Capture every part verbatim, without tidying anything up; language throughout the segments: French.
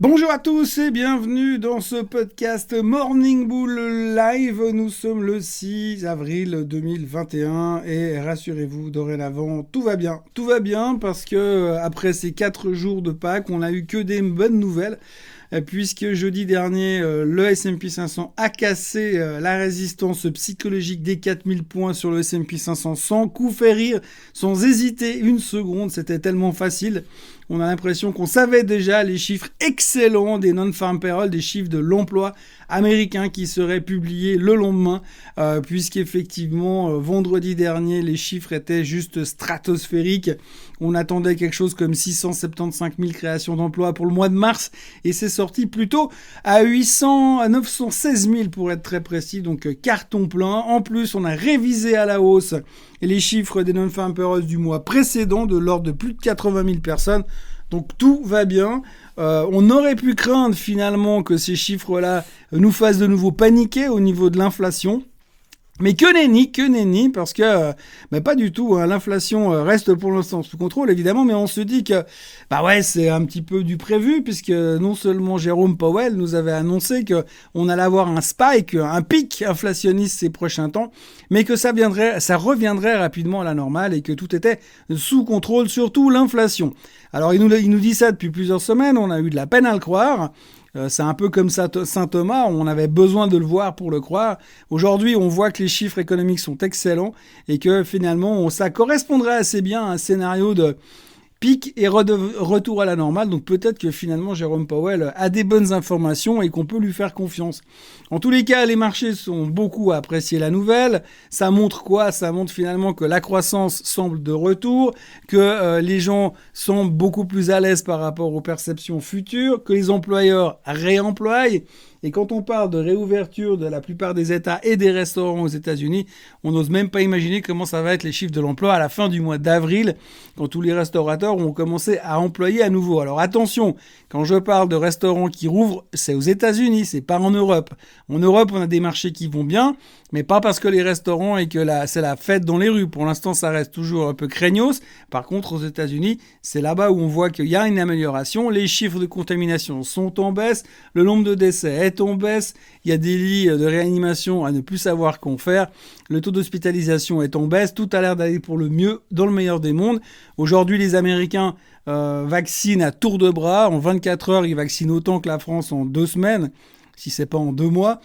Bonjour à tous et bienvenue dans ce podcast Morning Bull Live. Nous sommes le six avril deux mille vingt et un et rassurez-vous, dorénavant, tout va bien. Tout va bien parce que après ces quatre jours de Pâques, on n'a eu que des bonnes nouvelles. Puisque jeudi dernier, le S and P cinq cents a cassé la résistance psychologique des quatre mille points sur le S and P cinq cents sans coup faire rire, sans hésiter une seconde, c'était tellement facile. On a l'impression qu'on savait déjà les chiffres excellents des non-farm payroll, des chiffres de l'emploi américain qui seraient publiés le lendemain, euh, puisqu'effectivement, euh, vendredi dernier, les chiffres étaient juste stratosphériques. On attendait quelque chose comme six cent soixante-quinze mille créations d'emplois pour le mois de mars, et c'est sorti plutôt à huit cents, à neuf cent seize mille pour être très précis, donc euh, carton plein. En plus, on a révisé à la hausse les chiffres des non-farm payroll du mois précédent de l'ordre de plus de quatre-vingt mille personnes. Donc tout va bien. Euh, on aurait pu craindre finalement que ces chiffres-là nous fassent de nouveau paniquer au niveau de l'inflation. Mais que nenni, que nenni, parce que euh, bah pas du tout, hein, l'inflation euh, reste pour l'instant sous contrôle évidemment, mais on se dit que bah ouais, c'est un petit peu du prévu, puisque non seulement Jérôme Powell nous avait annoncé que on allait avoir un spike, un pic inflationniste ces prochains temps, mais que ça viendrait, ça reviendrait rapidement à la normale et que tout était sous contrôle, surtout l'inflation. Alors il nous, il nous dit ça depuis plusieurs semaines, on a eu de la peine à le croire. Euh, c'est un peu comme Saint Thomas, on avait besoin de le voir pour le croire. Aujourd'hui, on voit que les chiffres économiques sont excellents et que finalement, ça correspondrait assez bien à un scénario de pic et retour à la normale. Donc peut-être que finalement, Jérôme Powell a des bonnes informations et qu'on peut lui faire confiance. En tous les cas, les marchés sont beaucoup à apprécier la nouvelle. Ça montre quoi? Ça montre finalement que la croissance semble de retour, que euh, les gens sont beaucoup plus à l'aise par rapport aux perceptions futures, que les employeurs réemploient. Et quand on parle de réouverture de la plupart des États et des restaurants aux États-Unis, on n'ose même pas imaginer comment ça va être les chiffres de l'emploi à la fin du mois d'avril, quand tous les restaurateurs ont commencé à employer à nouveau. Alors attention, quand je parle de restaurants qui rouvrent, c'est aux États-Unis, c'est pas en Europe. En Europe, on a des marchés qui vont bien, mais pas parce que les restaurants et que la, c'est la fête dans les rues. Pour l'instant, ça reste toujours un peu craignos. Par contre, aux États-Unis, c'est là-bas où on voit qu'il y a une amélioration. Les chiffres de contamination sont en baisse, le nombre de décès est en baisse, il y a des lits de réanimation à ne plus savoir qu'en faire, le taux d'hospitalisation est en baisse, tout a l'air d'aller pour le mieux dans le meilleur des mondes. Aujourd'hui, les Américains euh, vaccinent à tour de bras. En vingt-quatre heures, ils vaccinent autant que la France en deux semaines, si c'est pas en deux mois.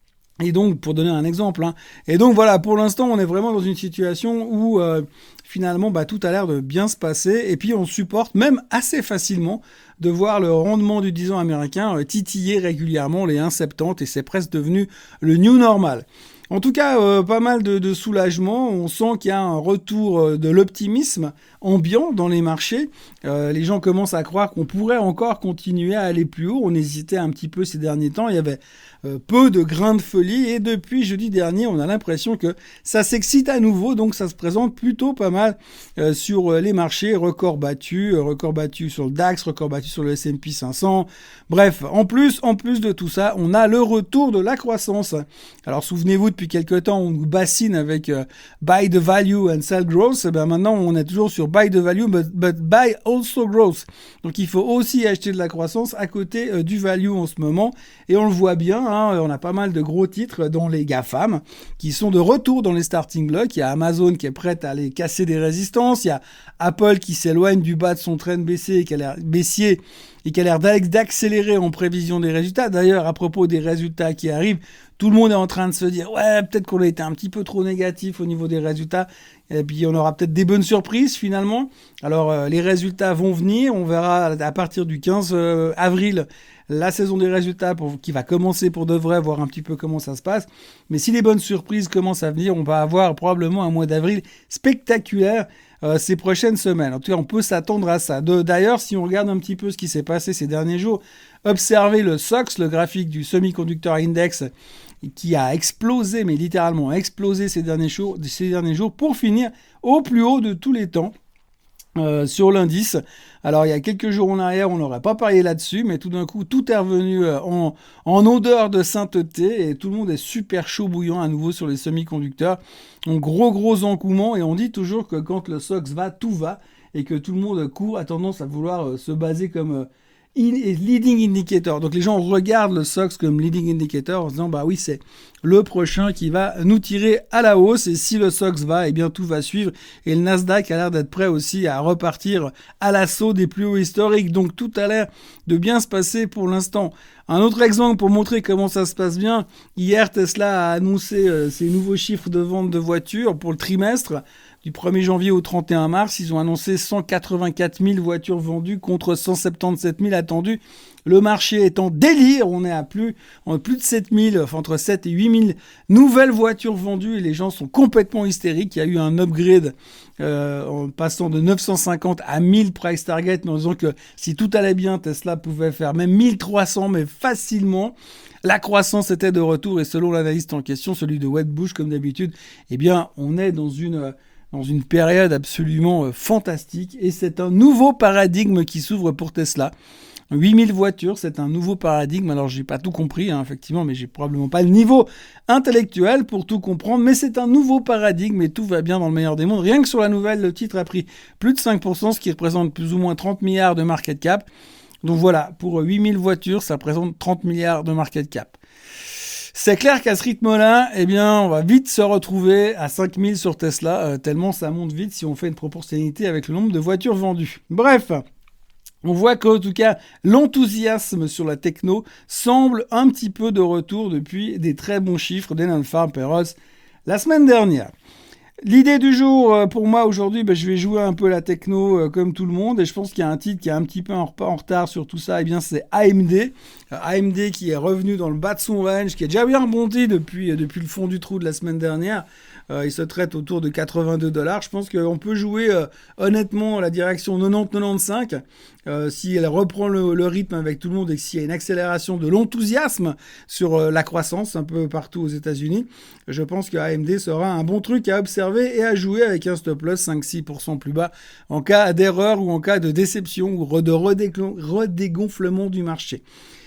Et donc, pour donner un exemple, hein. Et donc voilà, pour l'instant, on est vraiment dans une situation où euh, finalement, bah, tout a l'air de bien se passer. Et puis, on supporte même assez facilement de voir le rendement du dix ans américain euh, titiller régulièrement les un virgule soixante-dix et c'est presque devenu le new normal. En tout cas, euh, pas mal de, de soulagement. On sent qu'il y a un retour de l'optimisme ambiant dans les marchés. Euh, les gens commencent à croire qu'on pourrait encore continuer à aller plus haut. On hésitait un petit peu ces derniers temps. Il y avait euh, peu de grains de folie. Et depuis jeudi dernier, on a l'impression que ça s'excite à nouveau. Donc ça se présente plutôt pas mal euh, sur les marchés. Record battu, euh, record battu sur le DAX, record battu sur le S and P cinq cents. Bref, en plus, en plus de tout ça, on a le retour de la croissance. Alors souvenez-vous, depuis quelques temps, on nous bassine avec euh, buy the value and sell growth. Et ben maintenant, on est toujours sur buy the value, but, but buy also growth. Donc, il faut aussi acheter de la croissance à côté euh, du value en ce moment. Et on le voit bien, hein, on a pas mal de gros titres dans les GAFAM qui sont de retour dans les starting blocks. Il y a Amazon qui est prête à aller casser des résistances. Il y a Apple qui s'éloigne du bas de son train baissier et qui a l'air baissier et qui a l'air d'accélérer en prévision des résultats. D'ailleurs, à propos des résultats qui arrivent, tout le monde est en train de se dire « Ouais, peut-être qu'on a été un petit peu trop négatif au niveau des résultats. » Et puis, on aura peut-être des bonnes surprises, finalement. Alors, euh, les résultats vont venir. On verra à partir du quinze avril la saison des résultats pour, qui va commencer pour de vrai, voir un petit peu comment ça se passe. Mais si les bonnes surprises commencent à venir, on va avoir probablement un mois d'avril spectaculaire euh, ces prochaines semaines. En tout cas, on peut s'attendre à ça. De, d'ailleurs, si on regarde un petit peu ce qui s'est passé ces derniers jours, observez le S O X, le graphique du Semiconductor Index, qui a explosé, mais littéralement explosé ces derniers jours, ces derniers jours pour finir au plus haut de tous les temps. Euh, sur l'indice. Alors il y a quelques jours en arrière on n'aurait pas parié là-dessus, mais tout d'un coup tout est revenu euh, en, en odeur de sainteté et tout le monde est super chaud bouillant à nouveau sur les semi-conducteurs. Donc gros gros engouement, et on dit toujours que quand le S O X va, tout va, et que tout le monde court, a tendance à vouloir euh, se baser comme euh, leading indicator. Donc les gens regardent le S O X comme leading indicator en se disant bah oui, c'est le prochain qui va nous tirer à la hausse, et si le S O X va, eh bien tout va suivre, et le Nasdaq a l'air d'être prêt aussi à repartir à l'assaut des plus hauts historiques. Donc tout a l'air de bien se passer pour l'instant. Un autre exemple pour montrer comment ça se passe bien, hier Tesla a annoncé euh, ses nouveaux chiffres de vente de voitures pour le trimestre. Du premier janvier au trente et un mars, ils ont annoncé cent quatre-vingt-quatre mille voitures vendues contre cent soixante-dix-sept mille attendues. Le marché est en délire, on est à plus, en plus de sept mille, enfin entre sept et huit mille nouvelles voitures vendues, et les gens sont complètement hystériques. Il y a eu un upgrade euh, en passant de neuf cent cinquante à mille price target, mais en disant que si tout allait bien, Tesla pouvait faire même mille trois cents, mais facilement. La croissance était de retour, et selon l'analyste en question, celui de Wedbush comme d'habitude, eh bien on est dans une... dans une période absolument euh, fantastique, et c'est un nouveau paradigme qui s'ouvre pour Tesla. huit mille voitures, c'est un nouveau paradigme. Alors j'ai pas tout compris, hein, effectivement, mais j'ai probablement pas le niveau intellectuel pour tout comprendre, mais c'est un nouveau paradigme et tout va bien dans le meilleur des mondes. Rien que sur la nouvelle, le titre a pris plus de cinq pour cent, ce qui représente plus ou moins trente milliards de market cap. Donc voilà, pour huit mille voitures, ça représente trente milliards de market cap. C'est clair qu'à ce rythme-là, eh bien, on va vite se retrouver à cinq mille sur Tesla, euh, tellement ça monte vite si on fait une proportionnalité avec le nombre de voitures vendues. Bref, on voit qu'en tout cas, l'enthousiasme sur la techno semble un petit peu de retour depuis des très bons chiffres des non-farm payrolls la semaine dernière. L'idée du jour, pour moi, aujourd'hui, ben, je vais jouer un peu la techno euh, comme tout le monde, et je pense qu'il y a un titre qui est un petit peu en, en retard sur tout ça, et bien c'est A M D. Euh, A M D qui est revenu dans le bas de son range, qui est déjà bien rebondi depuis, depuis le fond du trou de la semaine dernière. Euh, il se traite autour de quatre-vingt-deux dollars. Je pense qu'on peut jouer euh, honnêtement la direction quatre-vingt-dix quatre-vingt-quinze euh, si elle reprend le, le rythme avec tout le monde, et s'il y a une accélération de l'enthousiasme sur euh, la croissance un peu partout aux États-Unis. Je pense que A M D sera un bon truc à observer et à jouer avec un stop loss cinq à six pour cent plus bas en cas d'erreur ou en cas de déception ou de redégonflement du marché.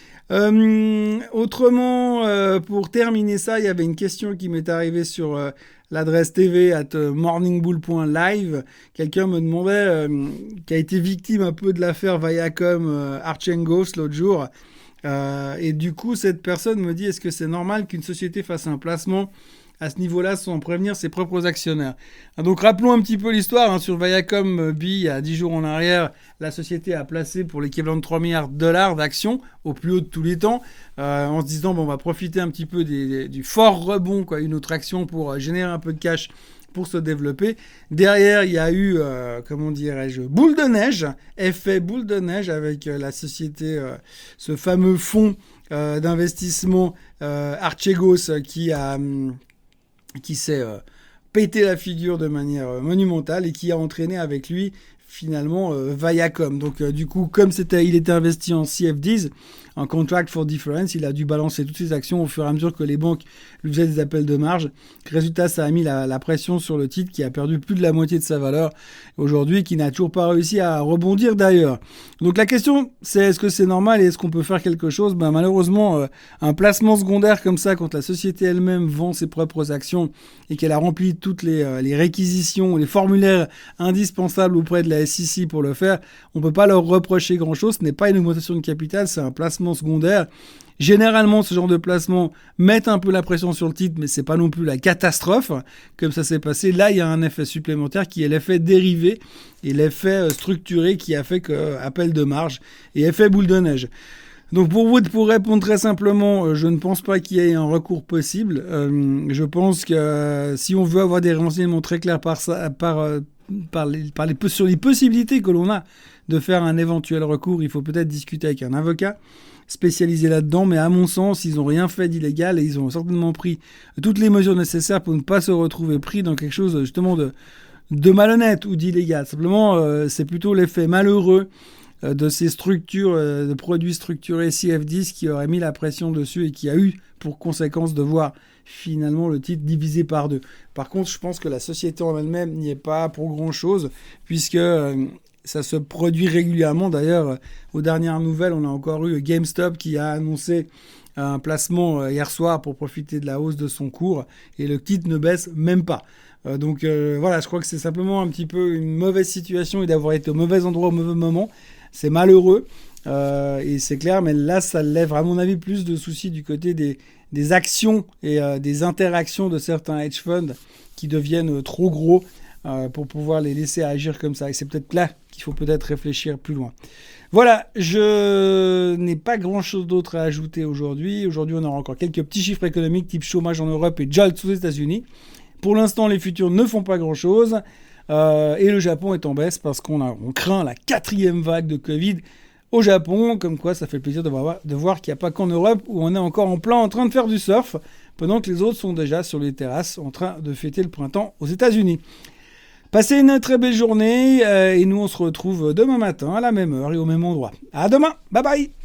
Euh, autrement, euh, pour terminer ça, il y avait une question qui m'est arrivée sur euh, l'adresse T V at morningbull point live. Quelqu'un me demandait, euh, qui a été victime un peu de l'affaire Viacom euh, Archegos l'autre jour. Euh, et du coup, cette personne me dit, est-ce que c'est normal qu'une société fasse un placement à ce niveau-là sans prévenir ses propres actionnaires? Donc rappelons un petit peu l'histoire, hein. Sur Viacom B, il y a dix jours en arrière, la société a placé pour l'équivalent de trois milliards de dollars d'actions au plus haut de tous les temps, euh, en se disant bon, on va profiter un petit peu des, des, du fort rebond, quoi, une autre action pour euh, générer un peu de cash pour se développer. Derrière, il y a eu, euh, comment dirais-je, boule de neige, effet boule de neige avec euh, la société, euh, ce fameux fonds euh, d'investissement euh, Archegos qui a... Hum, qui s'est euh, pété la figure de manière euh, monumentale et qui a entraîné avec lui finalement euh, Viacom. Donc euh, du coup, comme c'était, il était investi en C F Ds, en Contract for Difference, il a dû balancer toutes ses actions au fur et à mesure que les banques lui faisaient des appels de marge. Résultat, ça a mis la, la pression sur le titre qui a perdu plus de la moitié de sa valeur aujourd'hui, qui n'a toujours pas réussi à rebondir d'ailleurs. Donc la question, c'est est-ce que c'est normal et est-ce qu'on peut faire quelque chose? Ben, malheureusement, euh, un placement secondaire comme ça, quand la société elle-même vend ses propres actions et qu'elle a rempli toutes les, euh, les réquisitions, les formulaires indispensables auprès de la S E C pour le faire, on ne peut pas leur reprocher grand-chose. Ce n'est pas une augmentation de capital, c'est un placement secondaire. Généralement, ce genre de placement met un peu la pression sur le titre, mais c'est pas non plus la catastrophe, comme ça s'est passé. Là, il y a un effet supplémentaire qui est l'effet dérivé et l'effet structuré qui a fait que euh, appel de marge et effet boule de neige. Donc pour vous, pour répondre très simplement, euh, je ne pense pas qu'il y ait un recours possible. Euh, je pense que euh, si on veut avoir des renseignements très clairs par ça, par, euh, par les, par les, sur les possibilités que l'on a de faire un éventuel recours, il faut peut-être discuter avec un avocat spécialisé là-dedans, mais à mon sens, ils n'ont rien fait d'illégal et ils ont certainement pris toutes les mesures nécessaires pour ne pas se retrouver pris dans quelque chose justement de, de malhonnête ou d'illégal. Simplement, euh, c'est plutôt l'effet malheureux euh, de ces structures, euh, de produits structurés C F dix qui auraient mis la pression dessus et qui a eu pour conséquence de voir finalement le titre divisé par deux. Par contre, je pense que la société en elle-même n'y est pas pour grand-chose, puisque... Euh, ça se produit régulièrement. D'ailleurs, aux dernières nouvelles, on a encore eu GameStop qui a annoncé un placement hier soir pour profiter de la hausse de son cours et le titre ne baisse même pas. Euh, donc euh, voilà, je crois que c'est simplement un petit peu une mauvaise situation et d'avoir été au mauvais endroit au mauvais moment. C'est malheureux. Euh, et c'est clair, mais là, ça lève, à mon avis, plus de soucis du côté des, des actions et euh, des interactions de certains hedge funds qui deviennent trop gros euh, pour pouvoir les laisser agir comme ça. Et c'est peut-être là qu'il faut peut-être réfléchir plus loin. Voilà, je n'ai pas grand-chose d'autre à ajouter aujourd'hui. Aujourd'hui, on aura encore quelques petits chiffres économiques type chômage en Europe et J O L T aux États-Unis. Pour l'instant, les futurs ne font pas grand-chose. Euh, et le Japon est en baisse parce qu'on a, on craint la quatrième vague de Covid au Japon. Comme quoi, ça fait plaisir de voir, de voir qu'il n'y a pas qu'en Europe où on est encore en plein en train de faire du surf, pendant que les autres sont déjà sur les terrasses en train de fêter le printemps aux États-Unis. Passez une très belle journée euh, et nous on se retrouve demain matin à la même heure et au même endroit. À demain, bye bye.